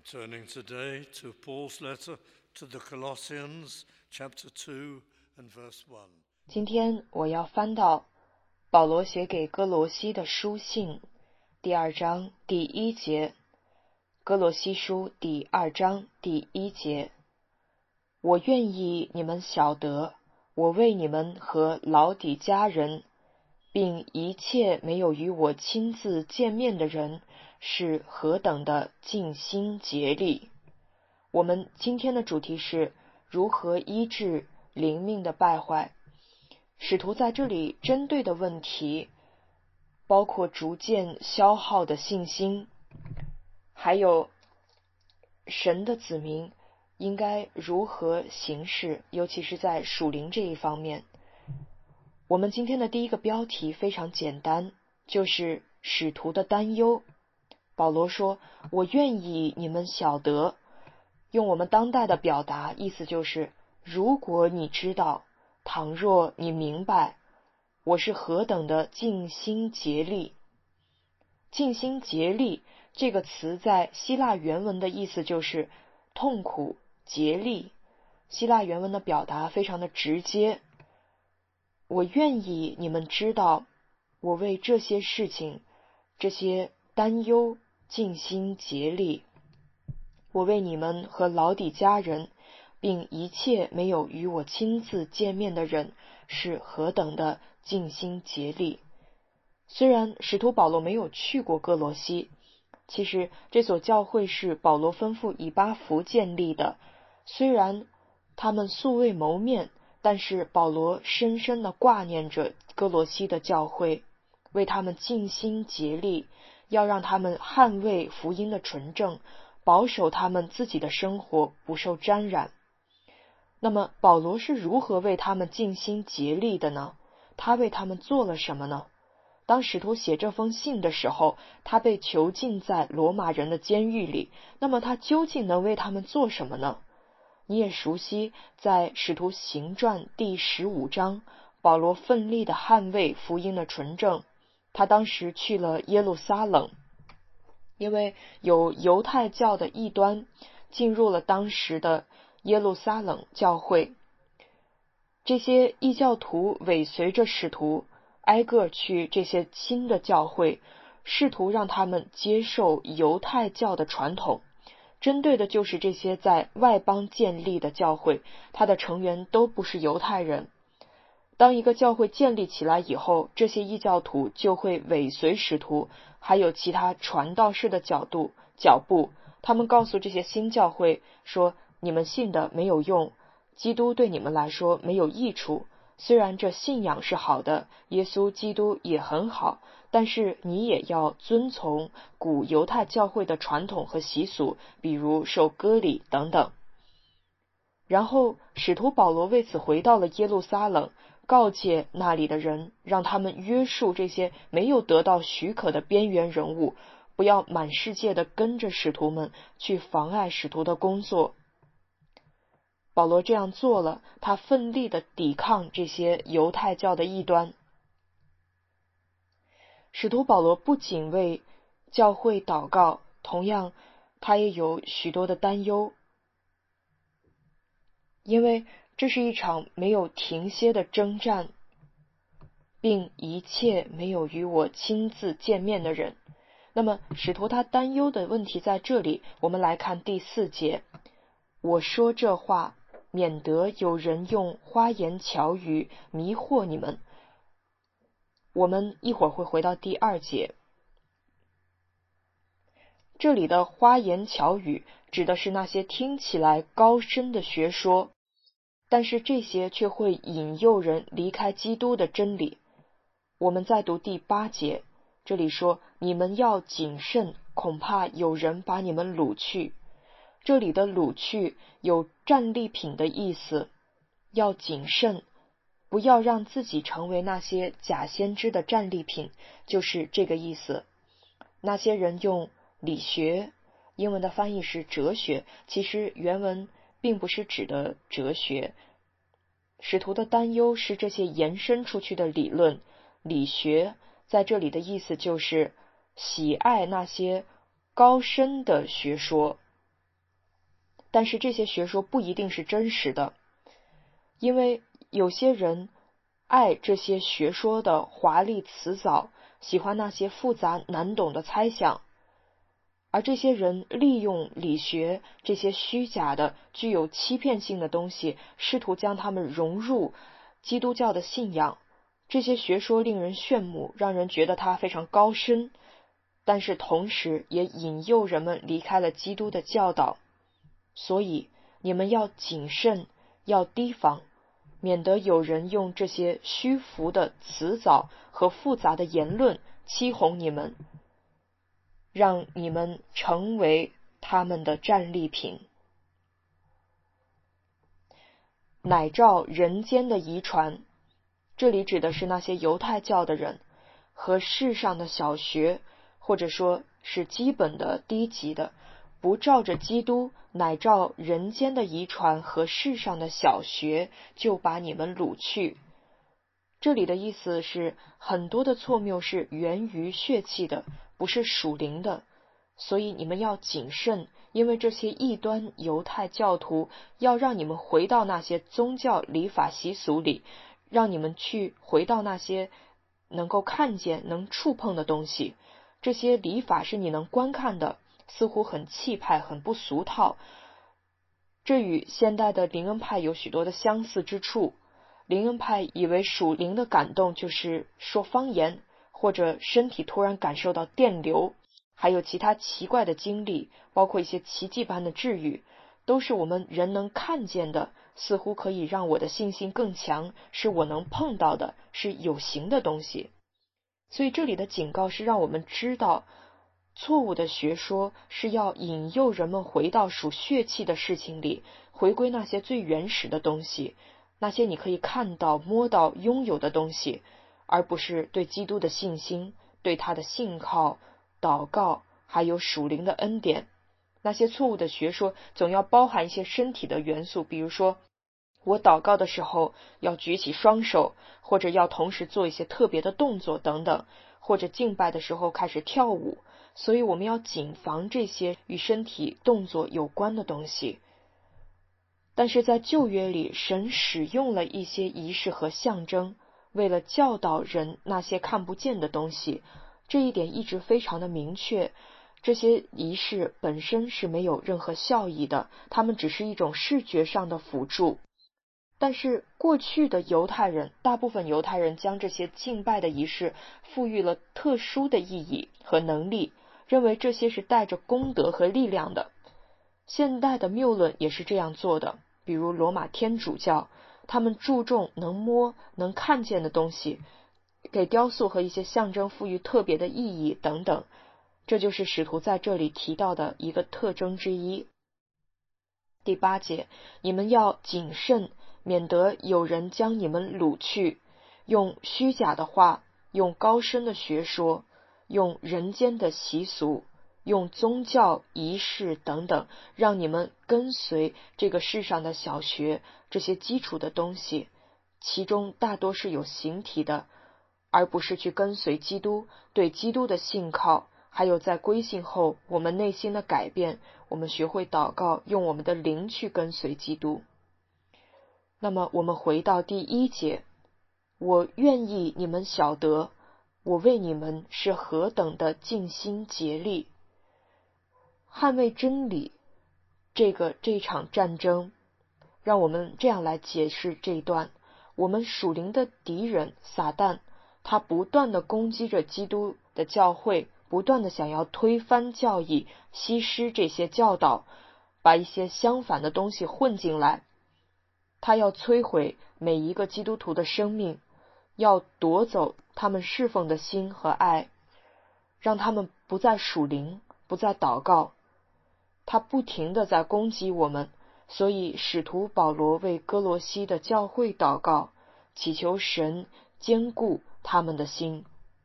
Turning today to Paul's letter to the Colossians, chapter 2 and verse 1. 今天我要翻到保罗写给哥罗西的书信第2章第1节，哥罗西书第2章第1节。我愿意你们晓得，我为你们和老底嘉人，并一切没有与我亲自见面的人，是何等的尽心竭力。我们今天的主题是如何医治灵命的败坏。使徒在这里针对的问题包括逐渐消耗的信心，还有神的子民应该如何行事，尤其是在属灵这一方面。我们今天的第一个标题非常简单，就是使徒的担忧。保罗说，我愿意你们晓得，用我们当代的表达，意思就是如果你知道，倘若你明白，我是何等的尽心竭力。尽心竭力这个词在希腊原文的意思就是痛苦竭力，希腊原文的表达非常的直接。我愿意你们知道，我为这些事情，这些担忧尽心竭力。我为你们和老底嘉人，并一切没有与我亲自见面的人，是何等的尽心竭力。虽然使徒保罗没有去过哥罗西，其实这所教会是保罗吩咐以巴弗建立的，虽然他们素未谋面，但是保罗深深地挂念着哥罗西的教会，为他们尽心竭力，要让他们捍卫福音的纯正，保守他们自己的生活不受沾染。那么保罗是如何为他们尽心竭力的呢？他为他们做了什么呢？当使徒写这封信的时候，他被囚禁在罗马人的监狱里，那么他究竟能为他们做什么呢？你也熟悉在使徒行传第15章，保罗奋力地捍卫福音的纯正。他当时去了耶路撒冷，因为有犹太教的异端进入了当时的耶路撒冷教会，这些异教徒尾随着使徒挨个去这些新的教会，试图让他们接受犹太教的传统，针对的就是这些在外邦建立的教会，它的成员都不是犹太人。当一个教会建立起来以后，这些异教徒就会尾随使徒还有其他传道士的脚步，他们告诉这些新教会说，你们信的没有用，基督对你们来说没有益处，虽然这信仰是好的，耶稣基督也很好，但是你也要遵从古犹太教会的传统和习俗，比如受割礼等等。然后使徒保罗为此回到了耶路撒冷，告诫那里的人，让他们约束这些没有得到许可的边缘人物，不要满世界的跟着使徒们去妨碍使徒的工作。保罗这样做了，他奋力地抵抗这些犹太教的异端。使徒保罗不仅为教会祷告，同样他也有许多的担忧，因为这是一场没有停歇的征战，并一切没有与我亲自见面的人。那么使徒他担忧的问题在这里，我们来看第4节，我说这话免得有人用花言巧语迷惑你们。我们一会儿会回到第2节，这里的花言巧语指的是那些听起来高深的学说，但是这些却会引诱人离开基督的真理。我们再读第8节，这里说，你们要谨慎，恐怕有人把你们掳去。这里的掳去有战利品的意思，要谨慎，不要让自己成为那些假先知的战利品，就是这个意思。那些人用理学，英文的翻译是哲学，其实原文并不是指的哲学。使徒的担忧是这些延伸出去的理论，理学在这里的意思就是喜爱那些高深的学说， 但是这些学说不一定是真实的，因为有些人爱这些学说的华丽辞藻，喜欢那些复杂难懂的猜想，而这些人利用理学这些虚假的、具有欺骗性的东西，试图将它们融入基督教的信仰。这些学说令人炫目，让人觉得它非常高深，但是同时也引诱人们离开了基督的教导。所以你们要谨慎，要提防，免得有人用这些虚浮的辞藻和复杂的言论欺哄你们，让你们成为他们的战利品。乃照人间的遗传，这里指的是那些犹太教的人和世上的小学，或者说是基本的低级的，不照着基督，乃照人间的遗传和世上的小学，就把你们掳去。这里的意思是，很多的错谬是源于血气的，不是属灵的，所以你们要谨慎，因为这些异端犹太教徒要让你们回到那些宗教礼法习俗里，让你们去回到那些能够看见、能触碰的东西。这些礼法是你能观看的，似乎很气派、很不俗套。这与现代的灵恩派有许多的相似之处。灵恩派以为属灵的感动就是说方言，或者身体突然感受到电流，还有其他奇怪的经历，包括一些奇迹般的治愈，都是我们人能看见的，似乎可以让我的信心更强，是我能碰到的，是有形的东西。所以这里的警告是让我们知道，错误的学说是要引诱人们回到属血气的事情里，回归那些最原始的东西，那些你可以看到、摸到、拥有的东西，而不是对基督的信心、对他的信靠、祷告，还有属灵的恩典。那些错误的学说总要包含一些身体的元素，比如说我祷告的时候要举起双手，或者要同时做一些特别的动作等等，或者敬拜的时候开始跳舞。所以我们要谨防这些与身体动作有关的东西。但是在旧约里，神使用了一些仪式和象征，为了教导人那些看不见的东西。这一点一直非常的明确。这些仪式本身是没有任何效益的，它们只是一种视觉上的辅助。但是过去的犹太人，大部分犹太人将这些敬拜的仪式赋予了特殊的意义和能力，认为这些是带着功德和力量的。现代的谬论也是这样做的，比如罗马天主教，他们注重能摸、能看见的东西，给雕塑和一些象征赋予特别的意义等等。这就是使徒在这里提到的一个特征之一。第8节，你们要谨慎，免得有人将你们掳去，用虚假的话，用高深的学说，用人间的习俗，用宗教仪式等等，让你们跟随这个世上的小学，这些基础的东西，其中大多是有形体的，而不是去跟随基督，对基督的信靠，还有在归信后我们内心的改变，我们学会祷告，用我们的灵去跟随基督。那么我们回到第1节，我愿意你们晓得，我为你们是何等的尽心竭力。捍卫真理，这场战争，让我们这样来解释这一段。我们属灵的敌人撒旦，他不断的攻击着基督的教会，不断的想要推翻教义，稀释这些教导，把一些相反的东西混进来。他要摧毁每一个基督徒的生命，要夺走他们侍奉的心和爱，让他们不再属灵，不再祷告。他不停地在攻击我们，所以使徒保罗为哥罗西的教会祷告，祈求神坚固他们的心。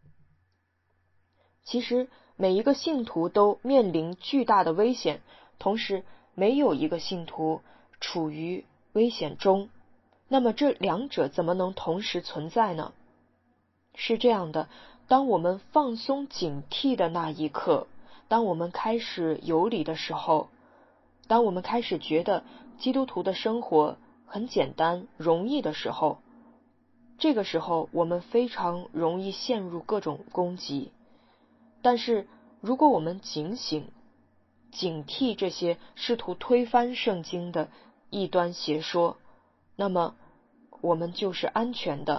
其实每一个信徒都面临巨大的危险，同时没有一个信徒处于危险中。那么这两者怎么能同时存在呢？是这样的，当我们放松警惕的那一刻，当我们开始有理的时候， 当我们开始觉得基督徒的生活很简单容易的时候，这个时候我们非常容易陷入各种攻击。但是如果我们警醒警惕这些试图推翻圣经的异端邪说，那么我们就是安全的，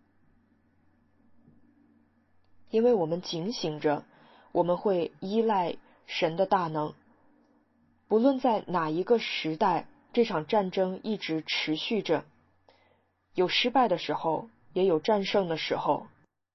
因为我们警醒着，我们会依赖神的大能。不论在哪一个时代，这场战争一直持续着，有失败的时候，也有战胜的时候。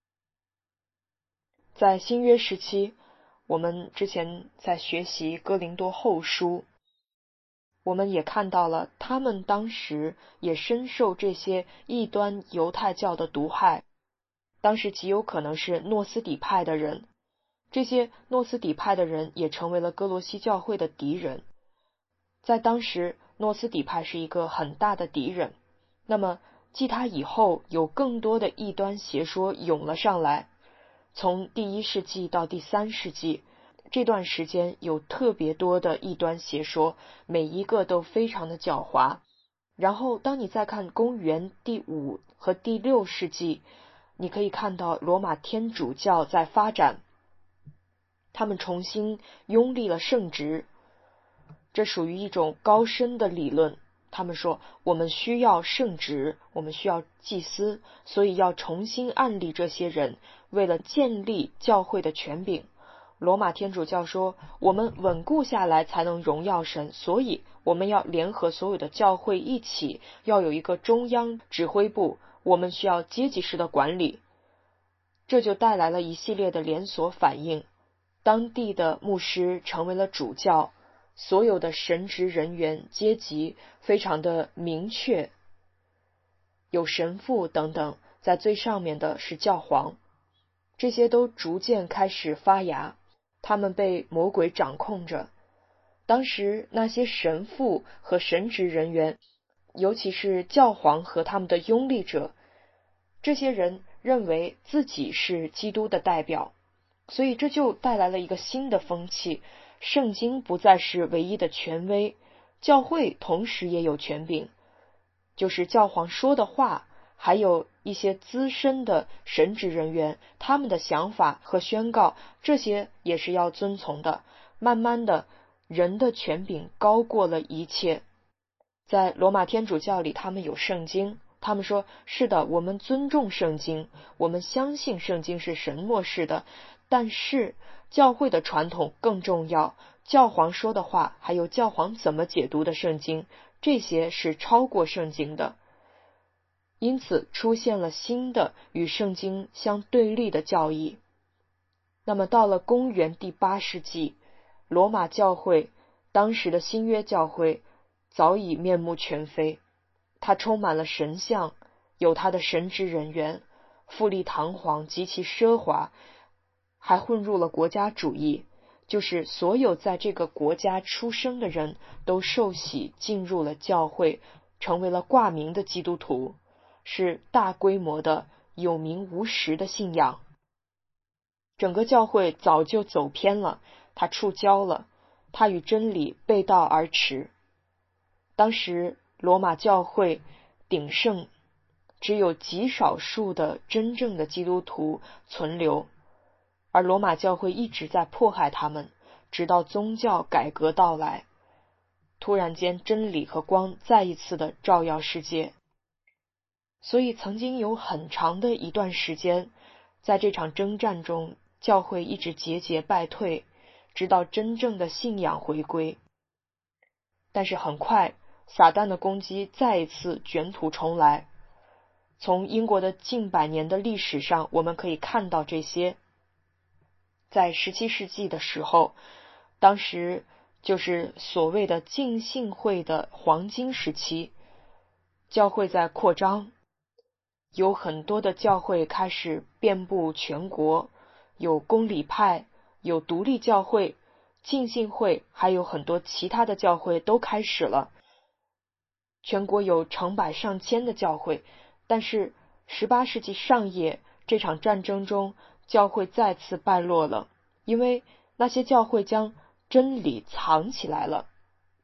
在新约时期，我们之前在学习哥林多后书，我们也看到了他们当时也深受这些异端犹太教的毒害，当时极有可能是诺斯底派的人，这些诺斯底派的人也成为了哥罗西教会的敌人。在当时，诺斯底派是一个很大的敌人，那么继他以后，有更多的异端邪说涌了上来。从第1世纪到第3世纪，这段时间有特别多的异端邪说，每一个都非常的狡猾。然后当你再看公元第5和第6世纪，你可以看到罗马天主教在发展，他们重新拥立了圣职，这属于一种高深的理论。他们说我们需要圣职，我们需要祭司，所以要重新按立这些人，为了建立教会的权柄。罗马天主教说我们稳固下来才能荣耀神，所以我们要联合所有的教会一起，要有一个中央指挥部，我们需要阶级式的管理。这就带来了一系列的连锁反应，当地的牧师成为了主教，所有的神职人员阶级非常的明确，有神父等等，在最上面的是教皇，这些都逐渐开始发芽，他们被魔鬼掌控着。当时那些神父和神职人员，尤其是教皇和他们的拥立者，这些人认为自己是基督的代表，所以这就带来了一个新的风气，圣经不再是唯一的权威，教会同时也有权柄，就是教皇说的话，还有一些资深的神职人员，他们的想法和宣告，这些也是要遵从的。慢慢的，人的权柄高过了一切。在罗马天主教里，他们有圣经，他们说是的，我们尊重圣经，我们相信圣经是神默示的，但是教会的传统更重要，教皇说的话，还有教皇怎么解读的圣经，这些是超过圣经的。因此出现了新的与圣经相对立的教义。那么到了公元第8世纪，罗马教会，当时的新约教会早已面目全非，它充满了神像，有它的神职人员，富丽堂皇，极其奢华，还混入了国家主义，就是所有在这个国家出生的人都受洗进入了教会，成为了挂名的基督徒，是大规模的有名无实的信仰。整个教会早就走偏了，它触礁了，它与真理背道而驰。当时罗马教会鼎盛，只有极少数的真正的基督徒存留，而罗马教会一直在迫害他们，直到宗教改革到来，突然间真理和光再一次的照耀世界。所以曾经有很长的一段时间，在这场征战中，教会一直节节败退，直到真正的信仰回归。但是很快，撒旦的攻击再一次卷土重来。从英国的近百年的历史上，我们可以看到这些。在17世纪的时候，当时就是所谓的浸信会的黄金时期，教会在扩张，有很多的教会开始遍布全国，有公理派，有独立教会，浸信会，还有很多其他的教会都开始了。全国有成百上千的教会，但是18世纪上叶这场战争中，教会再次败落了，因为那些教会将真理藏起来了。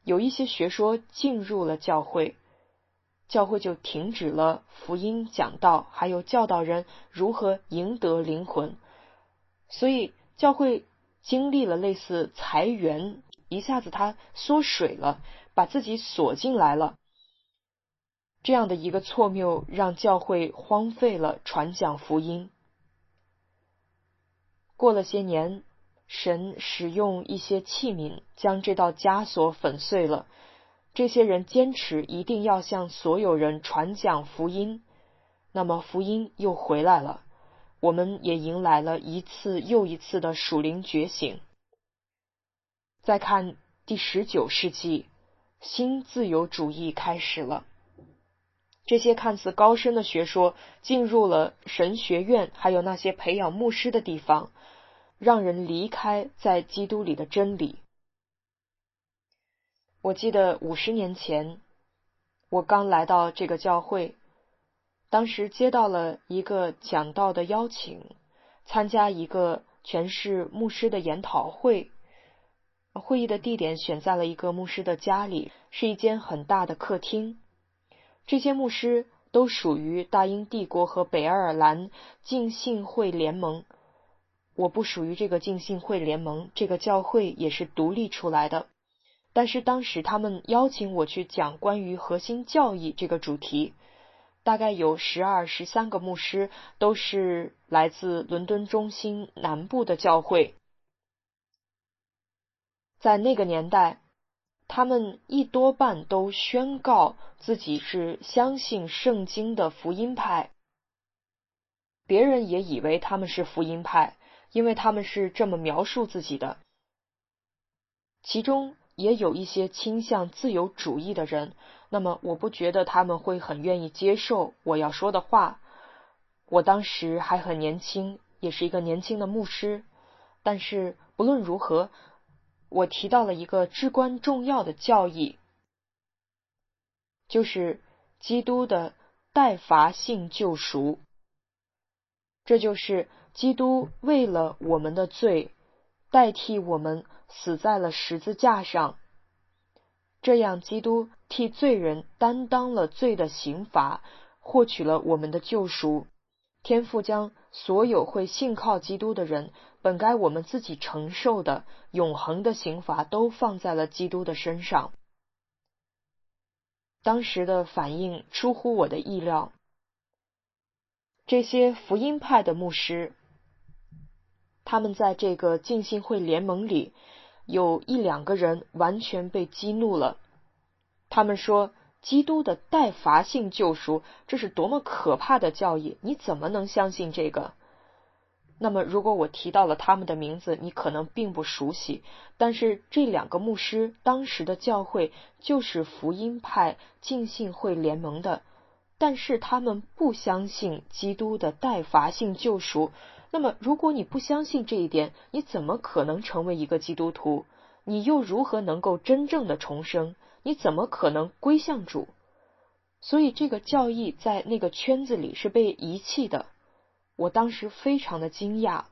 有一些学说进入了教会，教会就停止了福音讲道，还有教导人如何赢得灵魂。所以教会经历了类似裁员，一下子它缩水了，把自己锁进来了。这样的一个错谬让教会荒废了传讲福音。过了些年，神使用一些器皿将这道枷锁粉碎了。这些人坚持一定要向所有人传讲福音，那么福音又回来了，我们也迎来了一次又一次的属灵觉醒。再看第19世纪，新自由主义开始了。这些看似高深的学说进入了神学院，还有那些培养牧师的地方，让人离开在基督里的真理。我记得50年前，我刚来到这个教会，当时接到了一个讲道的邀请，参加一个全是牧师的研讨会。会议的地点选在了一个牧师的家里，是一间很大的客厅。这些牧师都属于大英帝国和北爱尔兰浸信会联盟。我不属于这个浸信会联盟，这个教会也是独立出来的。但是当时他们邀请我去讲关于核心教义这个主题，大概有12、13个牧师，都是来自伦敦中心南部的教会。在那个年代，他们一多半都宣告自己是相信圣经的福音派。别人也以为他们是福音派，因为他们是这么描述自己的。其中也有一些倾向自由主义的人，那么我不觉得他们会很愿意接受我要说的话。我当时还很年轻，也是一个年轻的牧师，但是不论如何，我提到了一个至关重要的教义，就是基督的代罚性救赎。这就是基督为了我们的罪，代替我们死在了十字架上，这样基督替罪人担当了罪的刑罚，获取了我们的救赎。天父将所有会信靠基督的人，本该我们自己承受的永恒的刑罚，都放在了基督的身上。当时的反应出乎我的意料。这些福音派的牧师，他们在这个浸信会联盟里，有1、2个人完全被激怒了。他们说，基督的代罚性救赎，这是多么可怕的教义，你怎么能相信这个？那么如果我提到了他们的名字，你可能并不熟悉，但是这2个牧师当时的教会就是福音派浸信会联盟的，但是他们不相信基督的代罚性救赎。那么如果你不相信这一点，你怎么可能成为一个基督徒？你又如何能够真正的重生？你怎么可能归向主？所以这个教义在那个圈子里是被遗弃的。我当时非常的惊讶。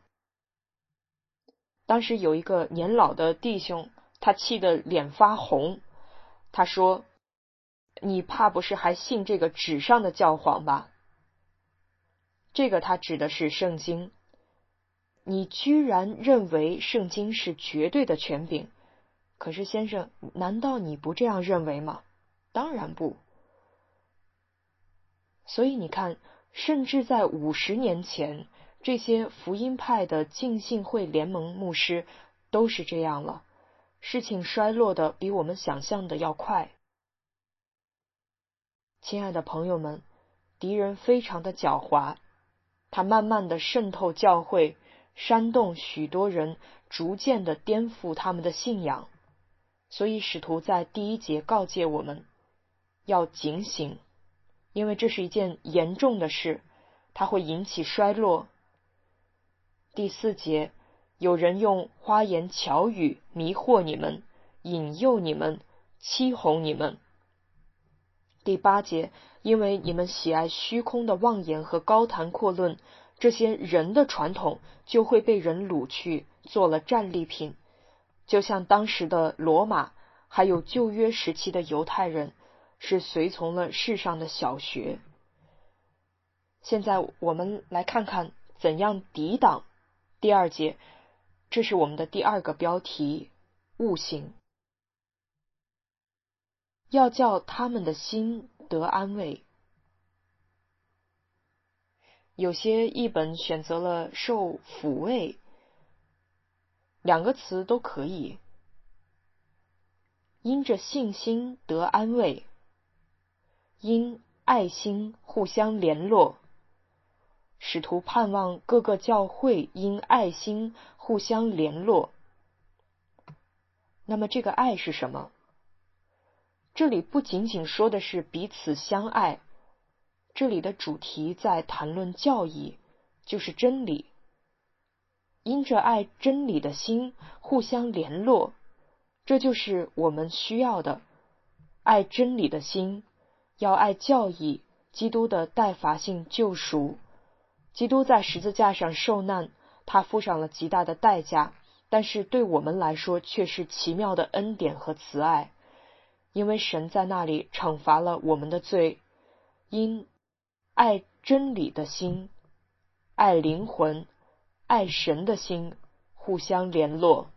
当时有一个年老的弟兄，他气得脸发红。他说，你怕不是还信这个纸上的教皇吧？这个他指的是圣经。你居然认为圣经是绝对的权柄，可是先生，难道你不这样认为吗？当然不。所以你看，甚至在50年前，这些福音派的浸信会联盟牧师都是这样了，事情衰落的比我们想象的要快。亲爱的朋友们，敌人非常的狡猾，他慢慢的渗透教会，煽动许多人逐渐的颠覆他们的信仰。所以使徒在第1节告诫我们要警醒，因为这是一件严重的事，它会引起衰落。第4节，有人用花言巧语迷惑你们，引诱你们，欺哄你们。第8节，因为你们喜爱虚空的妄言和高谈阔论，这些人的传统就会被人掳去，做了战利品，就像当时的罗马还有旧约时期的犹太人是随从了世上的小学。现在我们来看看怎样抵挡。第2节，这是我们的第2个标题，悟性。要叫他们的心得安慰。有些译本选择了受抚慰，2个词都可以。因着信心得安慰，因爱心互相联络。使徒盼望各个教会因爱心互相联络。那么这个爱是什么？这里不仅仅说的是彼此相爱，这里的主题在谈论教义，就是真理。因着爱真理的心互相联络，这就是我们需要的。爱真理的心，要爱教义，基督的代罚性救赎。基督在十字架上受难，他付上了极大的代价，但是对我们来说却是奇妙的恩典和慈爱，因为神在那里惩罚了我们的罪。因爱真理的心，爱灵魂，爱神的心互相联络。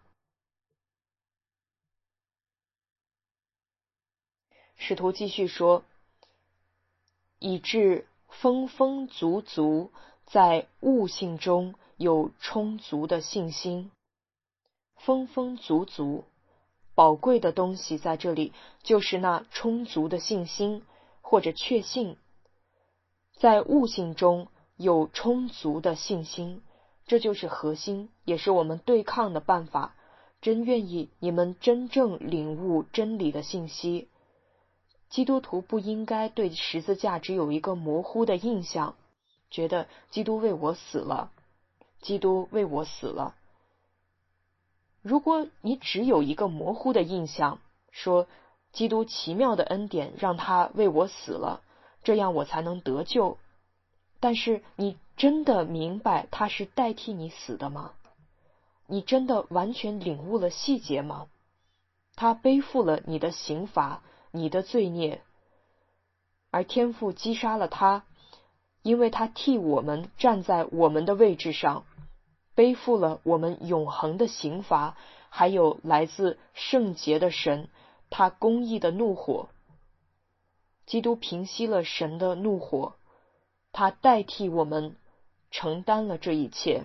使徒继续说，以致丰丰足足在悟性中有充足的信心。丰丰足足，宝贵的东西在这里就是那充足的信心或者确信。在悟性中有充足的信心，这就是核心，也是我们对抗的办法。真愿意你们真正领悟真理的信息。基督徒不应该对十字架只有一个模糊的印象，觉得基督为我死了，基督为我死了。如果你只有一个模糊的印象，说基督奇妙的恩典让他为我死了，这样我才能得救，但是你真的明白他是代替你死的吗？你真的完全领悟了细节吗？他背负了你的刑罚，你的罪孽，而天父击杀了他，因为他替我们站在我们的位置上，背负了我们永恒的刑罚，还有来自圣洁的神他公义的怒火。基督平息了神的怒火，他代替我们承担了这一切。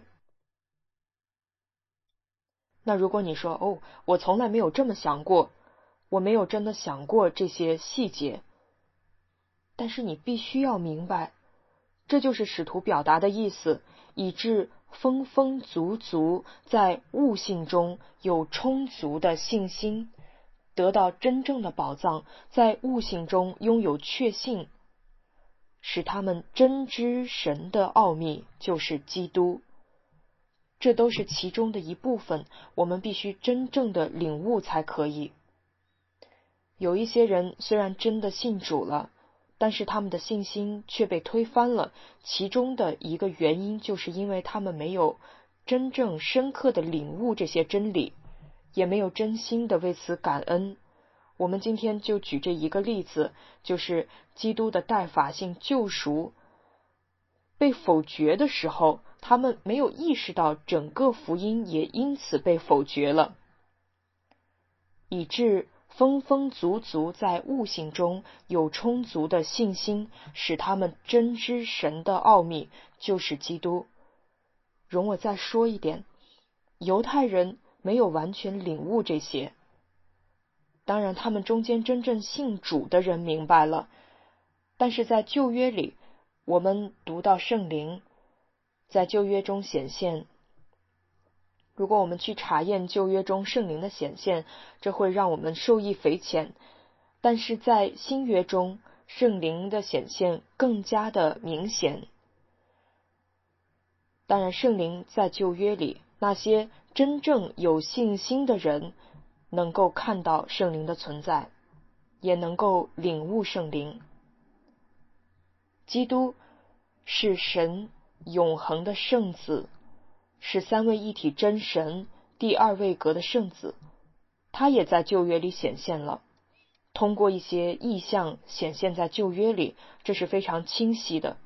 那如果你说，我从来没有这么想过，我没有真的想过这些细节，但是你必须要明白，这就是使徒表达的意思，以致丰丰足足在悟性中有充足的信心，得到真正的宝藏，在悟性中拥有确信，使他们真知神的奥秘，就是基督。这都是其中的一部分，我们必须真正的领悟才可以。有一些人虽然真的信主了，但是他们的信心却被推翻了，其中的一个原因就是因为他们没有真正深刻的领悟这些真理，也没有真心的为此感恩。我们今天就举这一个例子，就是基督的代法性救赎被否决的时候，他们没有意识到整个福音也因此被否决了，以致丰丰足足在悟性中有充足的信心，使他们真知神的奥秘，就是基督。容我再说一点，犹太人没有完全领悟这些，当然他们中间真正信主的人明白了，但是在旧约里，我们读到圣灵在旧约中显现，如果我们去查验旧约中圣灵的显现，这会让我们受益匪浅，但是在新约中圣灵的显现更加的明显。当然圣灵在旧约里，那些真正有信心的人能够看到圣灵的存在，也能够领悟圣灵。基督是神永恒的圣子，是三位一体真神第二位格的圣子， 他也在旧约里显现了，通过一些意象显现在旧约里，这是非常清晰的。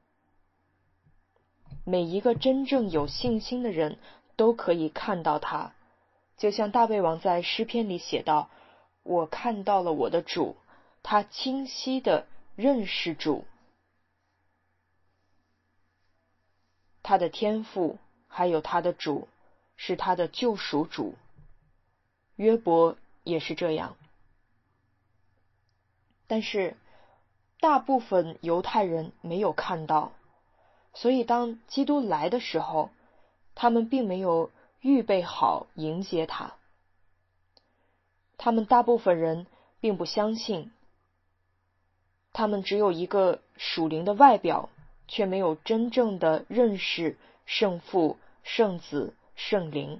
每一个真正有信心的人都可以看到他，就像大卫王在诗篇里写道，我看到了我的主，他清晰地认识主，他的天父还有他的主是他的救赎主。约伯也是这样。但是大部分犹太人没有看到，所以当基督来的时候，他们并没有预备好迎接他。他们大部分人并不相信，他们只有一个属灵的外表，却没有真正的认识圣父、圣子、圣灵。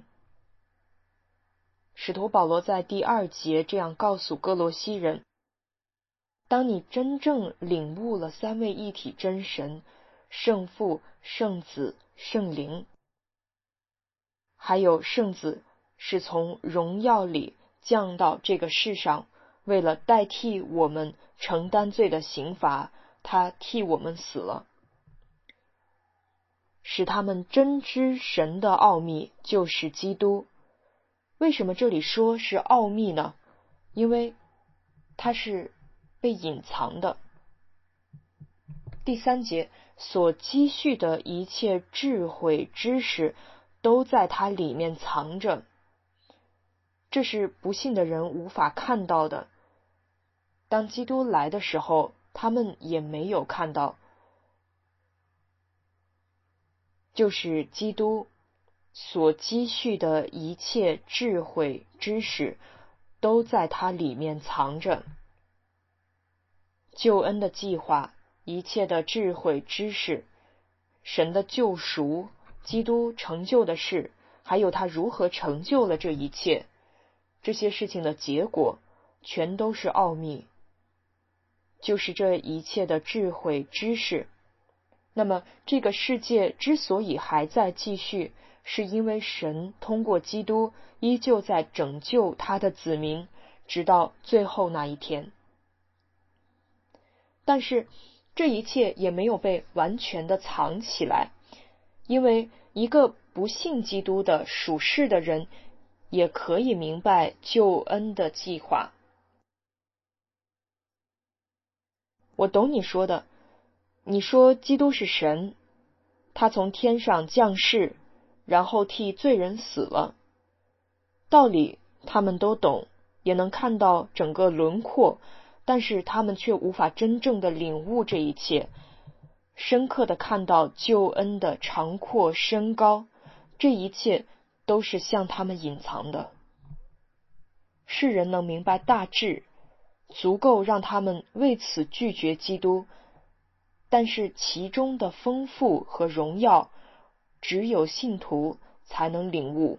使徒保罗在第2节这样告诉哥罗西人，当你真正领悟了三位一体真神，圣父、圣子、圣灵，还有圣子是从荣耀里降到这个世上，为了代替我们承担罪的刑罚，他替我们死了，使他们真知神的奥秘，就是基督。为什么这里说是奥秘呢？因为它是被隐藏的。第3节，所积蓄的一切智慧知识都在它里面藏着，这是不信的人无法看到的。当基督来的时候，他们也没有看到，就是基督所积蓄的一切智慧知识都在它里面藏着。救恩的计划，一切的智慧知识，神的救赎，基督成就的事，还有他如何成就了这一切，这些事情的结果全都是奥秘，就是这一切的智慧知识。那么这个世界之所以还在继续，是因为神通过基督依旧在拯救他的子民，直到最后那一天。但是这一切也没有被完全的藏起来，因为一个不信基督的属世的人也可以明白救恩的计划。我懂你说的，你说基督是神，他从天上降世，然后替罪人死了，道理他们都懂，也能看到整个轮廓，但是他们却无法真正的领悟这一切，深刻的看到救恩的长阔深高，这一切都是向他们隐藏的。世人能明白大致，足够让他们为此拒绝基督，但是其中的丰富和荣耀，只有信徒才能领悟。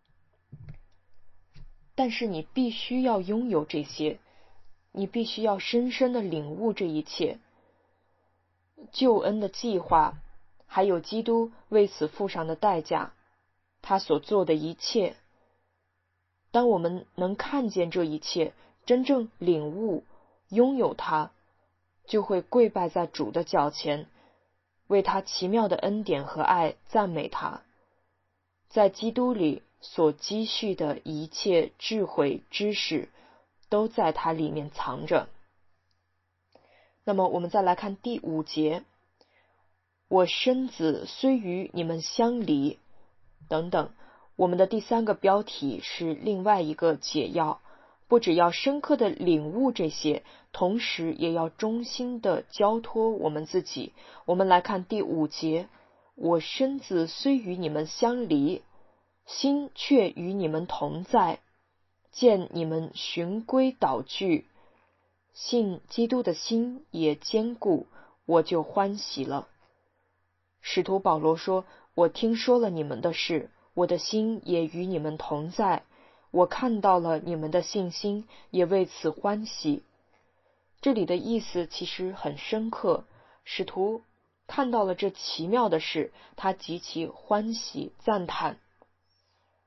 但是你必须要拥有这些，你必须要深深的领悟这一切。救恩的计划，还有基督为此付上的代价，他所做的一切。当我们能看见这一切，真正领悟、拥有它，就会跪拜在主的脚前，为他奇妙的恩典和爱赞美他。在基督里所积蓄的一切智慧知识，都在它里面藏着。那么我们再来看第5节，我身子虽与你们相离，等等。我们的第3个标题是另外一个解药，不只要深刻的领悟这些，同时也要衷心的交托我们自己。我们来看第5节，我身子虽与你们相离，心却与你们同在，见你们循规蹈矩，信基督的心也坚固，我就欢喜了。使徒保罗说，我听说了你们的事，我的心也与你们同在，我看到了你们的信心，也为此欢喜。这里的意思其实很深刻，使徒看到了这奇妙的事，他极其欢喜赞叹。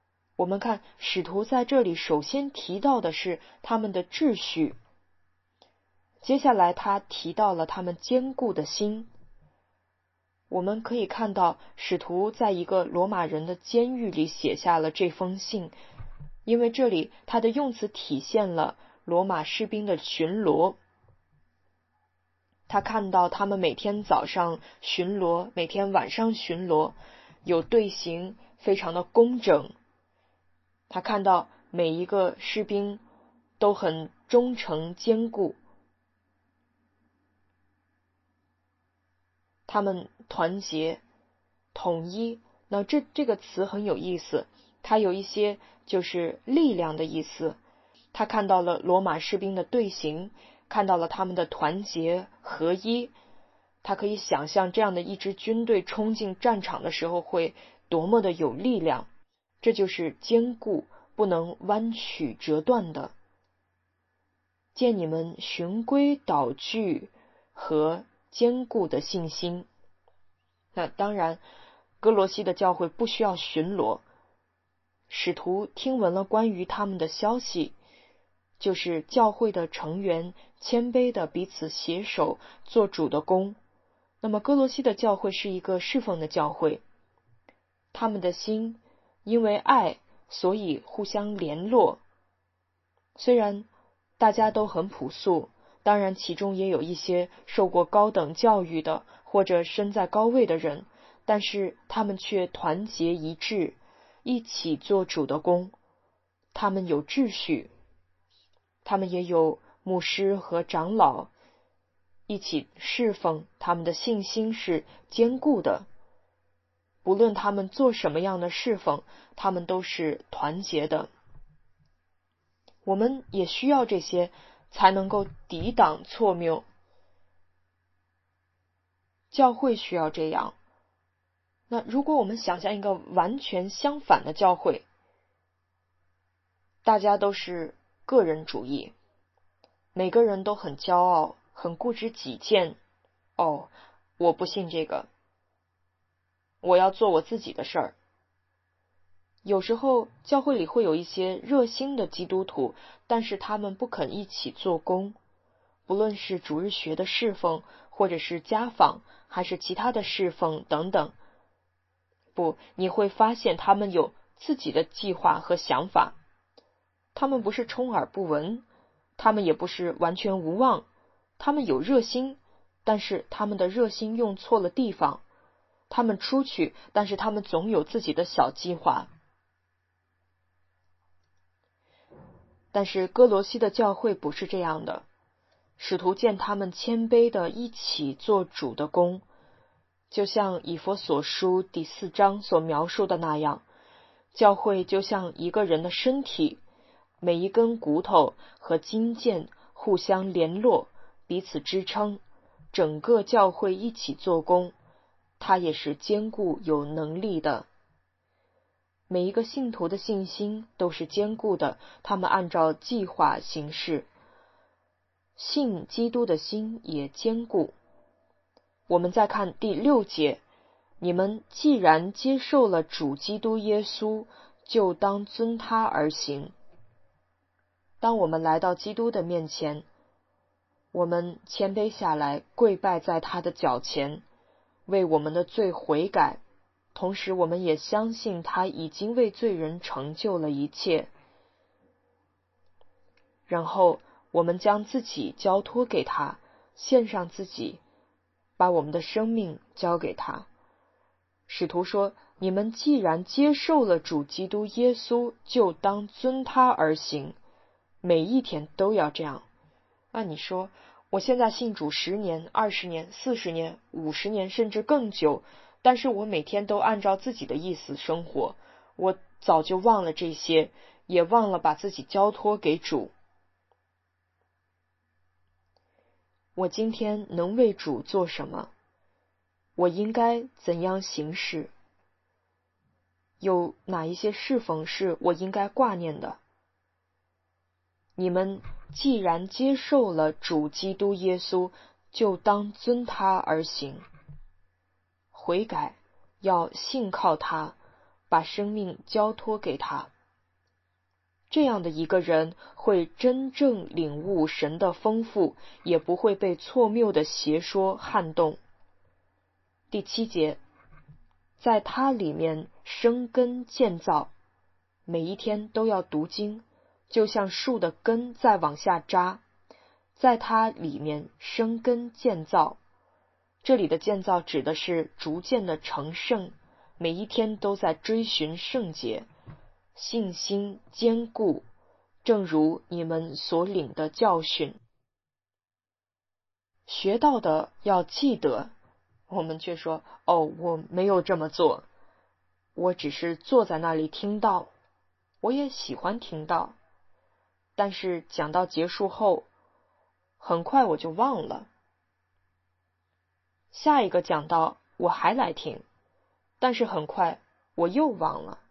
我们看使徒在这里首先提到的是他们的秩序，接下来他提到了他们坚固的心。我们可以看到使徒在一个罗马人的监狱里写下了这封信，因为这里他的用词体现了罗马士兵的巡逻。他看到他们每天早上巡逻，每天晚上巡逻，有队形，非常的工整。他看到每一个士兵都很忠诚坚固，他们团结统一。那这个词很有意思，它有一些就是力量的意思。他看到了罗马士兵的队形，看到了他们的团结合一。他可以想象这样的一支军队冲进战场的时候会多么的有力量，这就是坚固，不能弯曲折断的。见你们循规蹈矩和坚固的信心。那当然，哥罗西的教会不需要巡逻。使徒听闻了关于他们的消息，就是教会的成员谦卑的彼此携手做主的工。那么哥罗西的教会是一个侍奉的教会，他们的心因为爱，所以互相联络。虽然大家都很朴素，当然其中也有一些受过高等教育的或者身在高位的人，但是他们却团结一致，一起做主的工。他们有秩序，他们也有牧师和长老一起侍奉，他们的信心是坚固的。不论他们做什么样的侍奉，他们都是团结的。我们也需要这些，才能够抵挡错谬。教会需要这样。那如果我们想象一个完全相反的教会，大家都是个人主义，每个人都很骄傲，很固执己见。我不信这个，我要做我自己的事儿。有时候教会里会有一些热心的基督徒，但是他们不肯一起做工，不论是主日学的侍奉，或者是家访，还是其他的侍奉等等。你会发现他们有自己的计划和想法。他们不是充耳不闻，他们也不是完全无望，他们有热心，但是他们的热心用错了地方。他们出去，但是他们总有自己的小计划。但是哥罗西的教会不是这样的，使徒见他们谦卑的一起做主的工，就像以弗所书第4章所描述的那样，教会就像一个人的身体，每一根骨头和筋腱互相联络，彼此支撑，整个教会一起做工，它也是坚固有能力的。每一个信徒的信心都是坚固的，他们按照计划行事，信基督的心也坚固。我们再看第6节，你们既然接受了主基督耶稣，就当遵他而行。当我们来到基督的面前，我们谦卑下来，跪拜在他的脚前，为我们的罪悔改，同时我们也相信他已经为罪人成就了一切。然后我们将自己交托给他，献上自己，把我们的生命交给他。使徒说，你们既然接受了主基督耶稣，就当遵他而行，每一天都要这样。那你说，我现在信主10年、20年、40年、50年，甚至更久，但是我每天都按照自己的意思生活，我早就忘了这些，也忘了把自己交托给主。我今天能为主做什么？我应该怎样行事？有哪一些侍奉是我应该挂念的？你们既然接受了主基督耶稣，就当遵他而行。悔改，要信靠他，把生命交托给他。 这样的一个人会真正领悟神的丰富，也不会被错谬的邪说撼动。第7节，在他里面生根建造，每一天都要读经，就像树的根在往下扎，在他里面生根建造。这里的建造指的是逐渐的成圣，每一天都在追寻圣洁，信心坚固，正如你们所领的教训。学到的要记得，我们却说，我没有这么做，我只是坐在那里听到，我也喜欢听到，但是讲到结束后，很快我就忘了。下一个讲到我还来听，但是很快我又忘了。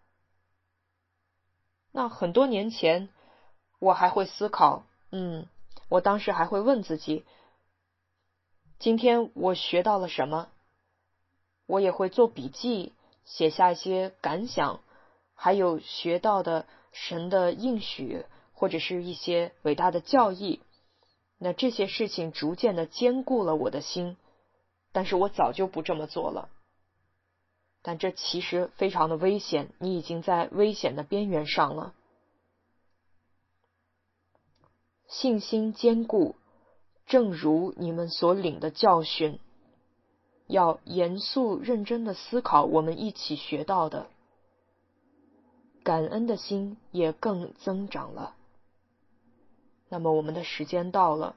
那很多年前我还会思考，我当时还会问自己，今天我学到了什么？我也会做笔记，写下一些感想，还有学到的神的应许，或者是一些伟大的教义。那这些事情逐渐的坚固了我的心，但是我早就不这么做了。但这其实非常的危险，你已经在危险的边缘上了。信心坚固，正如你们所领的教训，要严肃认真的思考我们一起学到的，感恩的心也更增长了。那么我们的时间到了，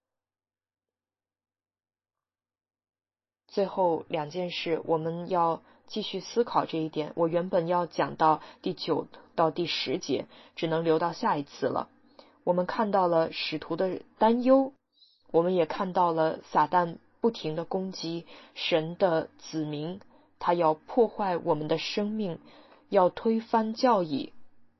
最后2件事我们要继续思考这一点。我原本要讲到第9到第10节，只能留到下一次了。我们看到了使徒的担忧，我们也看到了撒旦不停的攻击神的子民，他要破坏我们的生命，要推翻教义。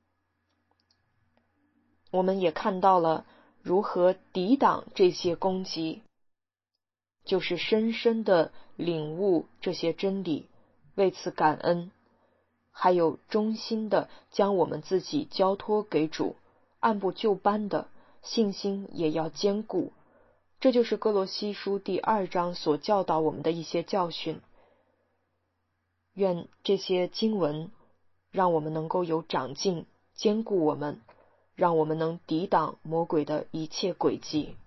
我们也看到了如何抵挡这些攻击，就是深深的领悟这些真理，为此感恩，还有忠心的将我们自己交托给主，按部就班的信心也要坚固。这就是哥罗西书第2章所教导我们的一些教训。愿这些经文让我们能够有长进，坚固我们，让我们能抵挡魔鬼的一切诡计。